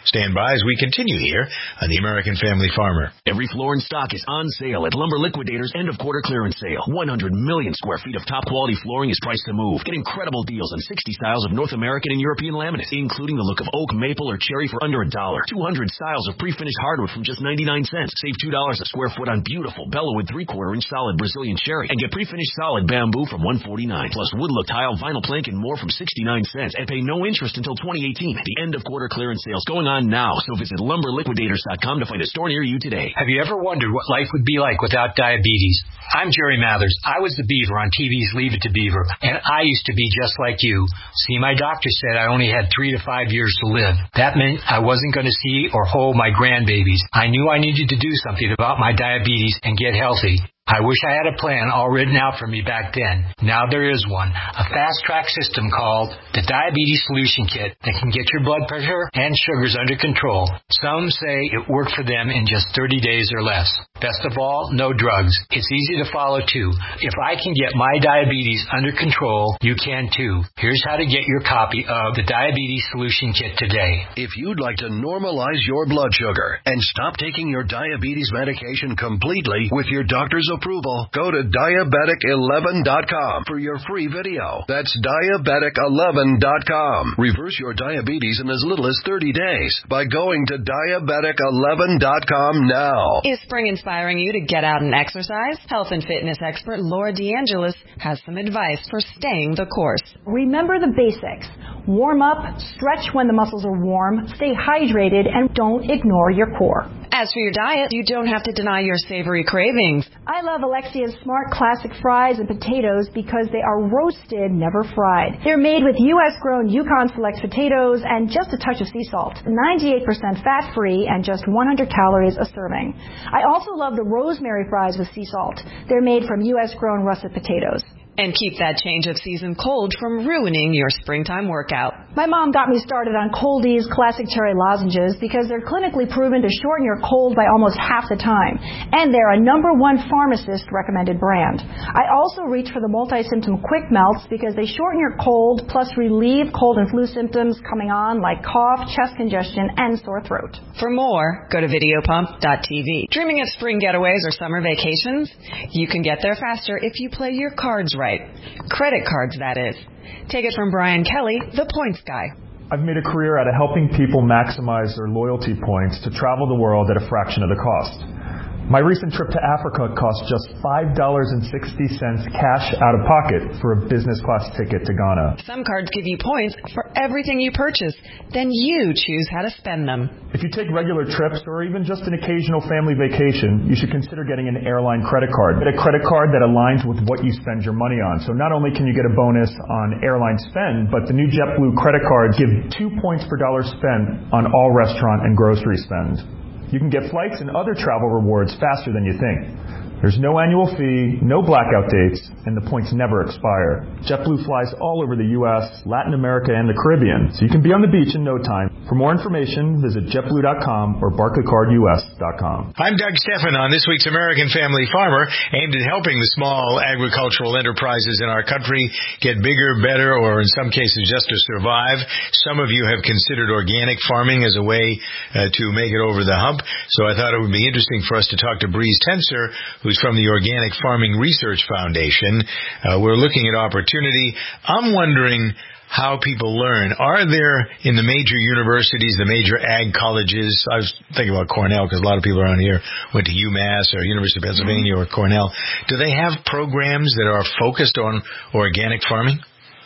Stand by as we continue here on The American Family Farmer. Every floor in stock is on sale at Lumber Liquidators' end-of-quarter clearance sale. one hundred million square feet of top-quality flooring is priced to move. Get incredible deals on sixty styles of North American and European laminate, including the look of oak, maple, or cherry for under a dollar. two hundred styles of pre-finished hardwood from just ninety-nine cents. Save two dollars a square foot on beautiful Bellawood three-quarter inch solid Brazilian cherry. And get pre-finished solid bamboo from one forty-nine. Plus wood look tile, vinyl plank, and more from sixty-nine cents. And pay no interest until twenty eighteen. The end-of-quarter clearance sales going on now, so visit lumber liquidators dot com to find a store near you today. Have you ever wondered what life would be like without diabetes? I'm Jerry Mathers. I was the Beaver on T V's Leave It to Beaver, and I used to be just like you. See, my doctor said I only had three to five years to live. That meant I wasn't going to see or hold my grandbabies. I knew I needed to do something about my diabetes and get healthy. I wish I had a plan all written out for me back then. Now there is one. A fast-track system called the Diabetes Solution Kit that can get your blood pressure and sugars under control. Some say it worked for them in just thirty days or less. Best of all, no drugs. It's easy to follow, too. If I can get my diabetes under control, you can, too. Here's how to get your copy of the Diabetes Solution Kit today. If you'd like to normalize your blood sugar and stop taking your diabetes medication completely with your doctor's approval, go to diabetic eleven dot com for your free video. That's diabetic eleven dot com. Reverse your diabetes in as little as thirty days by going to diabetic eleven dot com now. Is spring inspiring you to get out and exercise? Health and fitness expert Laura DeAngelis has some advice for staying the course. Remember the basics. Warm up, stretch when the muscles are warm, stay hydrated, and don't ignore your core. As for your diet, you don't have to deny your savory cravings. I love Alexia's Smart Classic fries and potatoes because they are roasted, never fried. They're made with U S grown Yukon Select potatoes and just a touch of sea salt. ninety-eight percent fat-free and just one hundred calories a serving. I also love the rosemary fries with sea salt. They're made from U S grown russet potatoes. And keep that change of season cold from ruining your springtime workout. My mom got me started on Cold-Ease Classic Cherry Lozenges because they're clinically proven to shorten your cold by almost half the time. And they're a number one pharmacist-recommended brand. I also reach for the multi-symptom Quick Melts because they shorten your cold plus relieve cold and flu symptoms coming on like cough, chest congestion, and sore throat. For more, go to videopump dot t v. Dreaming of spring getaways or summer vacations? You can get there faster if you play your cards right. Credit cards, that is. Take it from Brian Kelly, the points guy. I've made a career out of helping people maximize their loyalty points to travel the world at a fraction of the cost. My recent trip to Africa cost just five dollars and sixty cents cash out of pocket for a business class ticket to Ghana. Some cards give you points for everything you purchase. Then you choose how to spend them. If you take regular trips or even just an occasional family vacation, you should consider getting an airline credit card. Get a credit card that aligns with what you spend your money on. So not only can you get a bonus on airline spend, but the new JetBlue credit cards give two points per dollar spent on all restaurant and grocery spend. You can get flights and other travel rewards faster than you think. There's no annual fee, no blackout dates, and the points never expire. JetBlue flies all over the U S, Latin America, and the Caribbean, so you can be on the beach in no time. For more information, visit jet blue dot com or barclay card u s dot com. I'm Doug Stephan on this week's American Family Farmer, aimed at helping the small agricultural enterprises in our country get bigger, better, or in some cases just to survive. Some of you have considered organic farming as a way uh, to make it over the hump, so I thought it would be interesting for us to talk to Breeze Tenser, who's from the Organic Farming Research Foundation. Uh, we're looking at opportunity. I'm wondering how people learn. Are there, in the major universities, the major ag colleges, I was thinking about Cornell because a lot of people around here went to UMass or University of Pennsylvania or Cornell. Do they have programs that are focused on organic farming?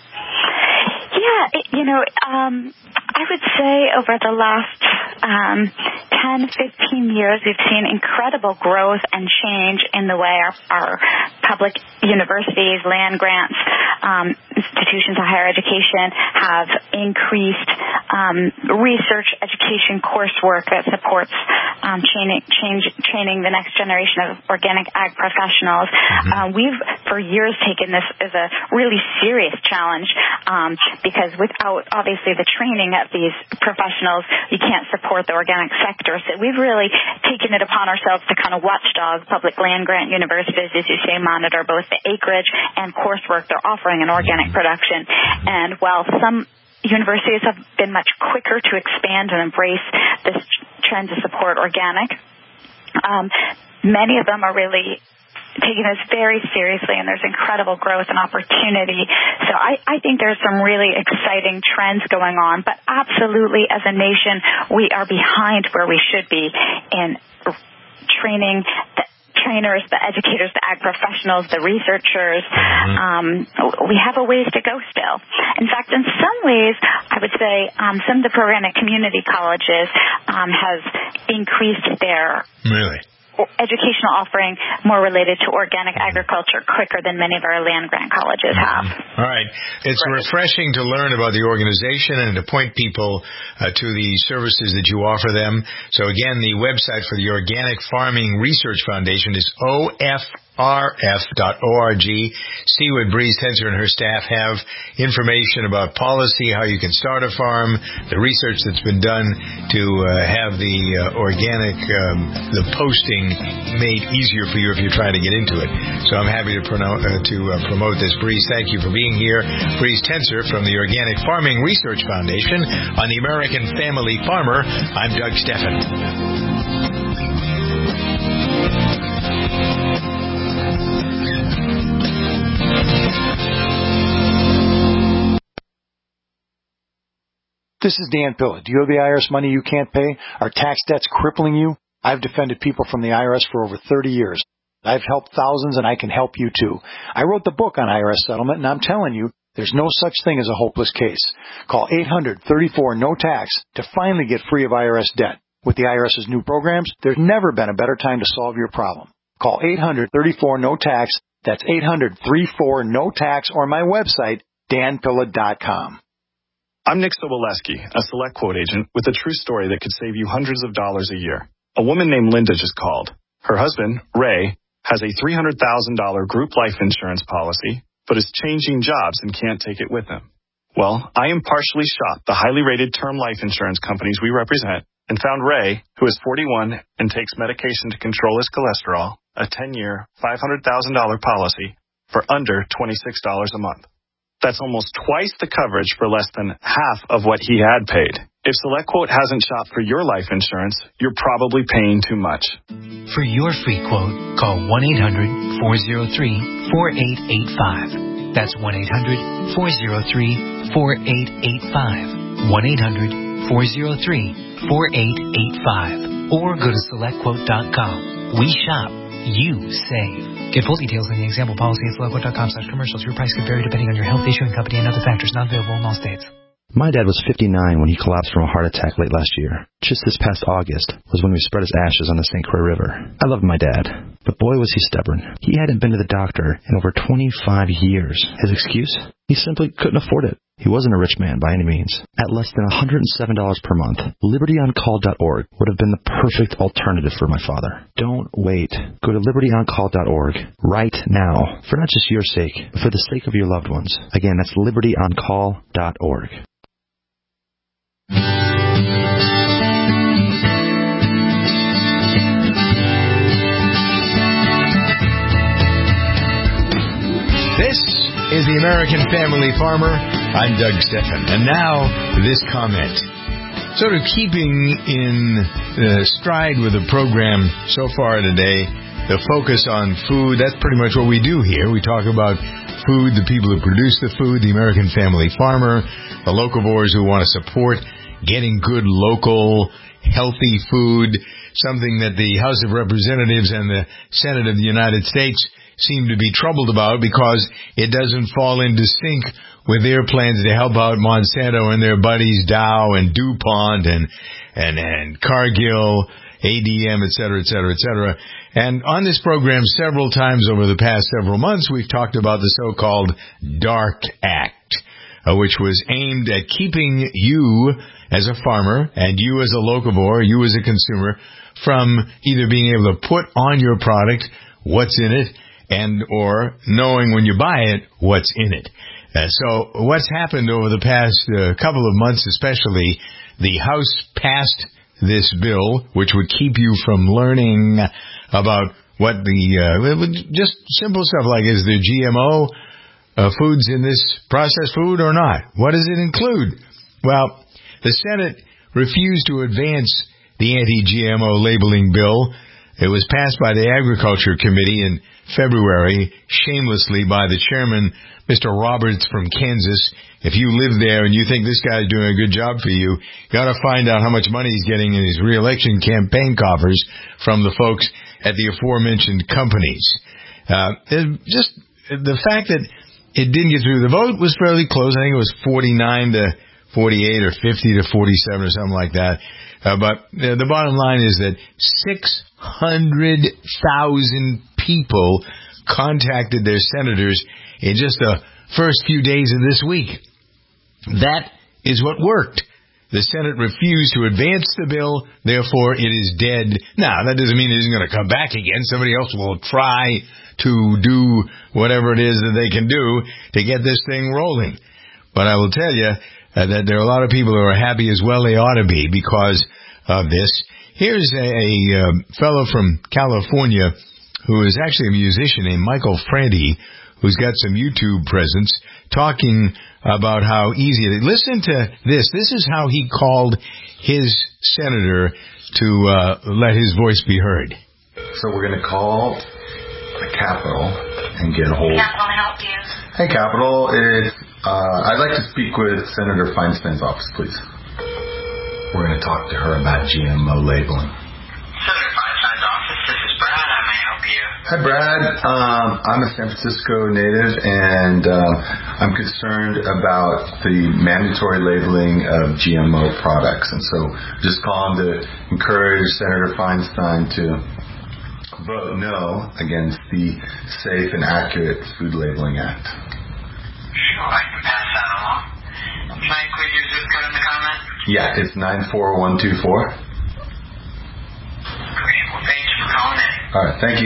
Yeah, you know, um, I would say over the last um, ten, fifteen years, we've seen incredible growth and change in the way our, our public universities, land grants, um, institutions of higher education have increased um, research, education, coursework that supports um, training, change, training the next generation of organic ag professionals. Mm-hmm. Uh, we've, for years, taken this as a really serious challenge um, because without, obviously, the training of these professionals, you can't support the organic sector. So we've really taken it upon ourselves to kind of watchdog public land grant universities, as you say, monitor both the acreage and coursework they're offering in organic production. And while some universities have been much quicker to expand and embrace this trend to support organic. Um, many of them are really taking this very seriously, and there's incredible growth and opportunity. So I, I think there's some really exciting trends going on, but absolutely as a nation, we are behind where we should be in training the trainers, the educators, the ag professionals, the researchers. Um, we have a ways to go still. In fact, in some ways, I would say um, some of the program at community colleges um, has increased their really educational offering more related to organic agriculture quicker than many of our land-grant colleges have. All right. It's right. refreshing to learn about the organization and to point people uh, to the services that you offer them. So, again, the website for the Organic Farming Research Foundation is O F R F dot org. See what Breeze Tenser and her staff have, information about policy, how you can start a farm, the research that's been done to uh, have the uh, organic, um, the posting made easier for you if you're trying to get into it. So I'm happy to, prono- uh, to uh, promote this. Breeze, thank you for being here. Breeze Tenser from the Organic Farming Research Foundation on the American Family Farmer. I'm Doug Steffen. This is Dan Pilla. Do you have the I R S money you can't pay? Are tax debts crippling you? I've defended people from the I R S for over thirty years. I've helped thousands, and I can help you too. I wrote the book on I R S settlement, and I'm telling you, there's no such thing as a hopeless case. Call eight hundred, thirty-four, no tax to finally get free of I R S debt. With the IRS's new programs, there's never been a better time to solve your problem. Call eight hundred, thirty-four, no tax. That's eight hundred, thirty-four, no tax, or my website, dan pilla dot com. I'm Nick Soboleski, a Select Quote agent with a true story that could save you hundreds of dollars a year. A woman named Linda just called. Her husband, Ray, has a three hundred thousand dollars group life insurance policy, but is changing jobs and can't take it with him. Well, I impartially shopped the highly rated term life insurance companies we represent and found Ray, who is forty-one and takes medication to control his cholesterol, a ten-year, five hundred thousand dollars policy for under twenty-six dollars a month. That's almost twice the coverage for less than half of what he had paid. If SelectQuote hasn't shopped for your life insurance, you're probably paying too much. For your free quote, call one eight hundred, four oh three, four eight eight five. That's one eight hundred, four oh three, four eight eight five. one eight hundred, four oh three, four eight eight five. Or go to select quote dot com. We shop. You save. Get full details in the example policy at select quote dot com slash commercials. Your price could vary depending on your health, issuing company, and other factors not available in all states. My dad was fifty-nine when he collapsed from a heart attack late last year. Just this past August was when we spread his ashes on the Saint Croix River. I loved my dad, but boy was he stubborn. He hadn't been to the doctor in over twenty-five years. His excuse? He simply couldn't afford it. He wasn't a rich man by any means. At less than one hundred seven dollars per month, liberty on call dot org would have been the perfect alternative for my father. Don't wait. Go to liberty on call dot org right now, for not just your sake, but for the sake of your loved ones. Again, that's liberty on call dot org. This is the American Family Farmer. I'm Doug Steffen. And now, this comment. Sort of keeping in uh, stride with the program so far today, the focus on food, that's pretty much what we do here. We talk about food, the people who produce the food, the American Family Farmer, the locavores who want to support getting good, local, healthy food, something that the House of Representatives and the Senate of the United States seem to be troubled about because it doesn't fall into sync with their plans to help out Monsanto and their buddies Dow and DuPont and and and Cargill, A D M, et cetera, et cetera, et cetera. And on this program, several times over the past several months, we've talked about the so-called DARK Act, uh, which was aimed at keeping you as a farmer and you as a locavore, you as a consumer, from either being able to put on your product what's in it and or knowing when you buy it what's in it. Uh, so what's happened over the past uh, couple of months especially, the House passed this bill which would keep you from learning about what the, uh, just simple stuff like, is there G M O uh, foods in this processed food or not? What does it include? Well, the Senate refused to advance the anti-G M O labeling bill. It was passed by the Agriculture Committee in February, shamelessly by the chairman, Mister Roberts from Kansas. If you live there and you think this guy's doing a good job for you, you got to find out how much money he's getting in his re-election campaign coffers from the folks at the aforementioned companies. Uh, just the fact that it didn't get through. The vote was fairly close. I think it was forty-nine to forty-eight or fifty to forty-seven or something like that. Uh, but uh, the bottom line is that six hundred thousand people contacted their senators in just the first few days of this week. That is what worked. The Senate refused to advance the bill, therefore it is dead. Now, that doesn't mean it isn't going to come back again. Somebody else will try to do whatever it is that they can do to get this thing rolling. But I will tell you uh, that there are a lot of people who are happy as well they ought to be because of this. Here's a, a uh, fellow from California who is actually a musician named Michael Franti, who's got some YouTube presence, talking about how easy it is. Listen to this. This is how he called his senator to uh, let his voice be heard. So we're going to call the Capitol and get a hold. Capitol, can I help you? Hey, Capitol. It's, uh, I'd like to speak with Senator Feinstein's office, please. We're going to talk to her about G M O labeling. Senator Feinstein's office, this is Brad. How may I help you? Hi, Brad. Um, I'm a San Francisco native, and um, I'm concerned about the mandatory labeling of G M O products. And so just calling to encourage Senator Feinstein to vote no against the Safe and Accurate Food Labeling Act. Sure, I can pass that along. Can I include your zip code in the comment? Yeah, it's nine four one two four. Great. Well, thank you for calling in. All right, thank you.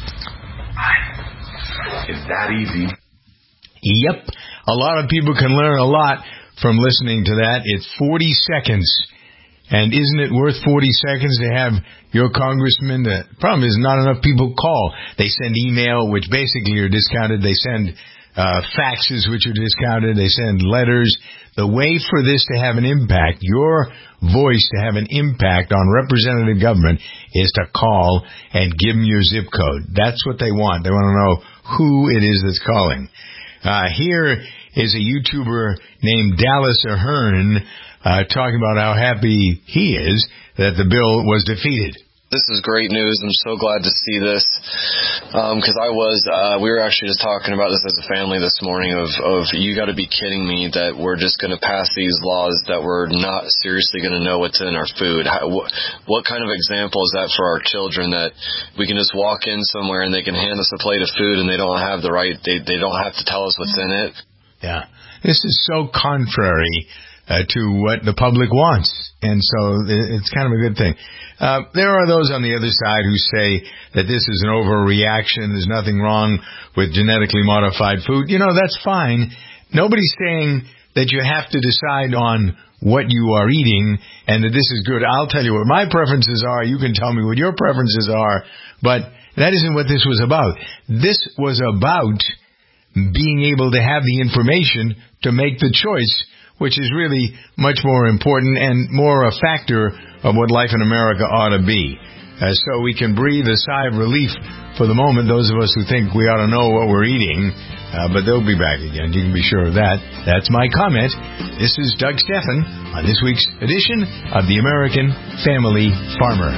Bye. It's that easy. Yep. A lot of people can learn a lot from listening to that. It's forty seconds. And isn't it worth forty seconds to have your congressman? The problem is not enough people call. They send email, which basically are discounted. They send uh, faxes, which are discounted. They send letters. The way for this to have an impact, your voice to have an impact on representative government, is to call and give them your zip code. That's what they want. They want to know who it is that's calling. Uh, here is a YouTuber named Dallas Ahern uh, talking about how happy he is that the bill was defeated. This is great news. I'm so glad to see this because um, I was, uh, we were actually just talking about this as a family this morning of, of you got to be kidding me that we're just going to pass these laws that we're not seriously going to know what's in our food. How, wh- what kind of example is that for our children that we can just walk in somewhere and they can hand us a plate of food and they don't have the right, they, they don't have to tell us what's in it? Yeah. This is so contrary uh, to what the public wants. And so it's kind of a good thing. Uh, there are those on the other side who say that this is an overreaction. There's nothing wrong with genetically modified food. You know, that's fine. Nobody's saying that you have to decide on what you are eating and that this is good. I'll tell you what my preferences are. You can tell me what your preferences are. But that isn't what this was about. This was about being able to have the information to make the choice, which is really much more important and more a factor of what life in America ought to be. Uh, so we can breathe a sigh of relief for the moment, those of us who think we ought to know what we're eating, uh, but they'll be back again. You can be sure of that. That's my comment. This is Doug Steffen on this week's edition of the American Family Farmer.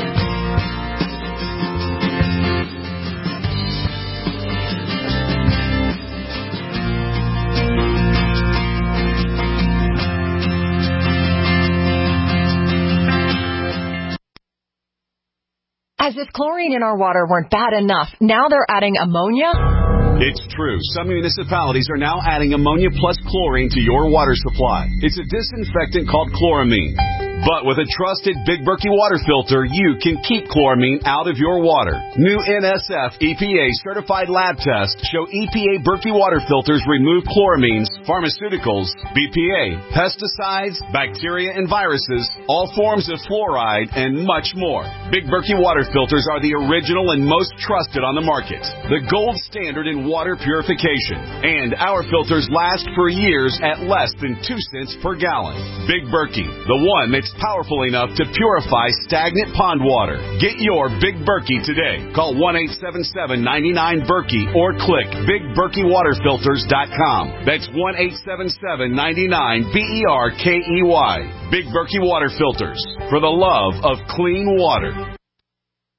As if chlorine in our water weren't bad enough, now they're adding ammonia? It's true. Some municipalities are now adding ammonia plus chlorine to your water supply. It's a disinfectant called chloramine. But with a trusted Big Berkey water filter, you can keep chloramine out of your water. New N S F E P A certified lab tests show E P A Berkey water filters remove chloramines, pharmaceuticals, B P A, pesticides, bacteria and viruses, all forms of fluoride, and much more. Big Berkey water filters are the original and most trusted on the market. The gold standard in water purification. And our filters last for years at less than two cents per gallon. Big Berkey, the one that's powerful enough to purify stagnant pond water. Get your Big Berkey today. Call one eight seven seven, nine nine, Berkey or click big berkey water filters dot com. That's one eight seven seven, nine nine, B E R K E Y. Big Berkey Water Filters, for the love of clean water.